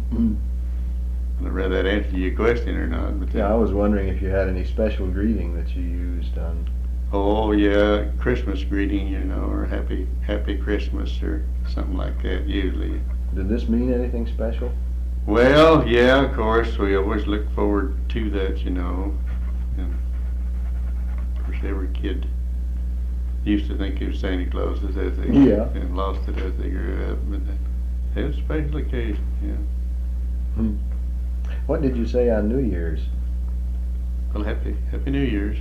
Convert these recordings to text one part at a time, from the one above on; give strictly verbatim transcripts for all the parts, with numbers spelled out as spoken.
Mm. I don't know whether that answered your question or not, but Yeah, I was wondering if you had any special greeting that you used on. oh yeah, Christmas greeting, you know, or happy happy Christmas or something like that usually. Did this mean anything special? Well, yeah, of course, we always look forward to that, you know. And of course, every kid used to think it was Santa Claus as they Yeah. and lost it as they grew up. But it was a special occasion, yeah. Hmm. What did you say on New Year's? Well, happy Happy New Year's.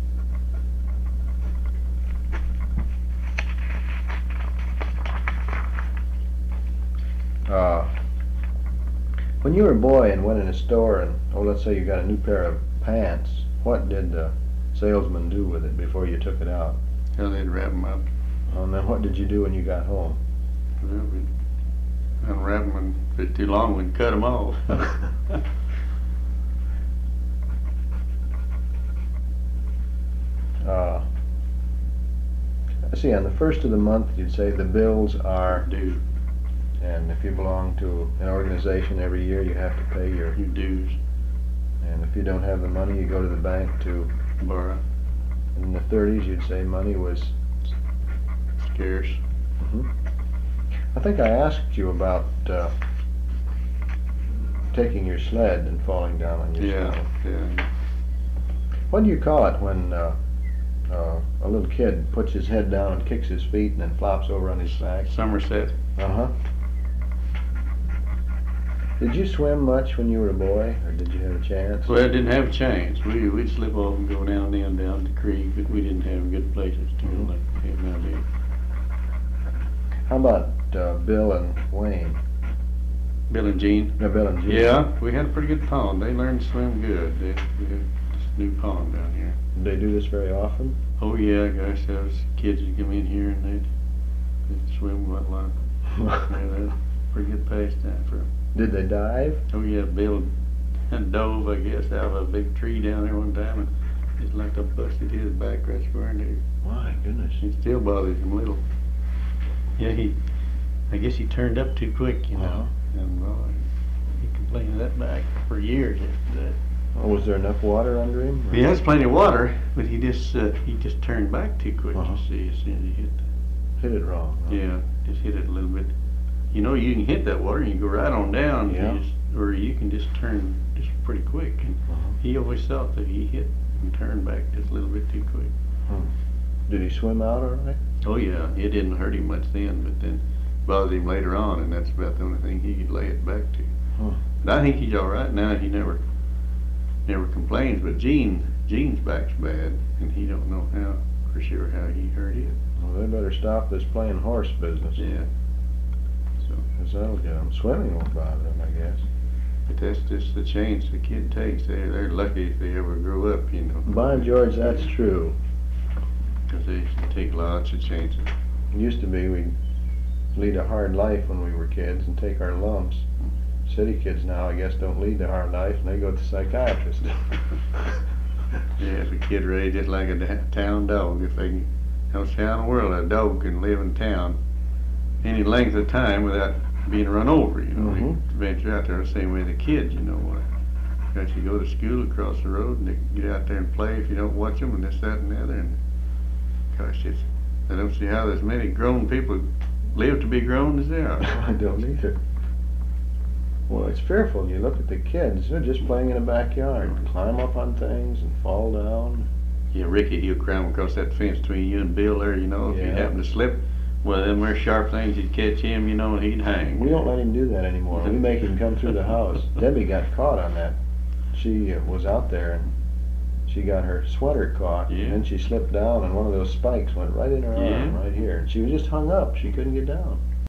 Uh, when you were a boy and went in a store and, oh, let's say you got a new pair of pants, what did the salesman do with it before you took it out? Well, they'd wrap them up. And then what did you do when you got home? Well, we'd unwrap them, and if it's too long, we'd cut them off. uh, let's see, on the first of the month, you'd say the bills are Due. And if you belong to an organization, every year you have to pay your, Your dues. and if you don't have the money, you go to the bank to, Borrow. in the thirties, you'd say money was, Scarce. mhm. I think I asked you about uh, taking your sled and falling down on your Yeah, sled. yeah. What do you call it when uh, uh, a little kid puts his head down and kicks his feet and then flops over on his back? Somerset. Uh-huh. Did you swim much when you were a boy, or did you have a chance? Well, didn't have a chance. We, we'd slip off and go down and down the creek, but we didn't have good places to go like we have nowadays. How about uh, Bill and Wayne? Bill and Jean. No, Bill and Jean. Yeah, we had a pretty good pond. They learned to swim good. They, we had this new pond down here. Did they do this very often? Oh yeah, gosh, those kids would come in here and they'd, they'd swim quite a lot. Yeah, that was a pretty good pastime for them. Did they dive? Oh yeah, Bill dove, I guess, out of a big tree down there one time and just like to busted his back right square in there. My goodness. It still bothers him a little. Yeah, he, I guess he turned up too quick, you know, Uh-huh. and well, he complained of that back for years after that. Oh, was there enough water under him? or- He has plenty of water, but he just uh, he just turned back too quick. Uh-huh. You see, as soon as he hit. Hit it wrong. huh? Yeah, just hit it a little bit. You know, you can hit that water and you go right on down, Yeah. you just, or you can just turn just pretty quick. And Uh-huh. he always thought that he hit and turned back just a little bit too quick. Did he swim out all right? Oh yeah, it didn't hurt him much then, but then bothered him later on, and that's about the only thing he could lay it back to. Huh. But I think he's all right now. He never, never complains. But Gene, Gene's back's bad, and he don't know how for sure how he hurt it. Well, they better stop this playing horse business. Yeah. So, Because that'll get them. Swimming won't bother them, I guess. but that's just the chance the kid takes. They they're lucky if they ever grow up, you know. By George, that's true. Because they take lots of chances. It used to be we'd lead a hard life when we were kids and take our lumps. City kids now, I guess, don't lead a hard life and they go to the psychiatrist. Yeah, if a kid raised just like a da- town dog, if they can, no town in the world, a dog can live in town any length of time without being run over, you know. Mhm. They venture out there the same way the kids, you know. Uh, Got you go to school across the road and they get out there and play if you don't watch them and this, that, and the other. And gosh, it's, I don't see how there's many grown people live to be grown as they are. I don't either. Well, it's fearful. You look at the kids, they're just playing in the backyard. Climb up on things and fall down. Yeah, Ricky, he'll climb across that fence between you and Bill there, you know, if you Yeah. happen to slip. Well, them there sharp things would catch him, you know, and he'd hang. We don't let him do that anymore. We make him come through the house. Debbie got caught on that. She uh, was out there and she got her sweater caught. Yeah. And then she slipped down and one of those spikes went right in her arm, Yeah. right here. And she was just hung up. She couldn't get down.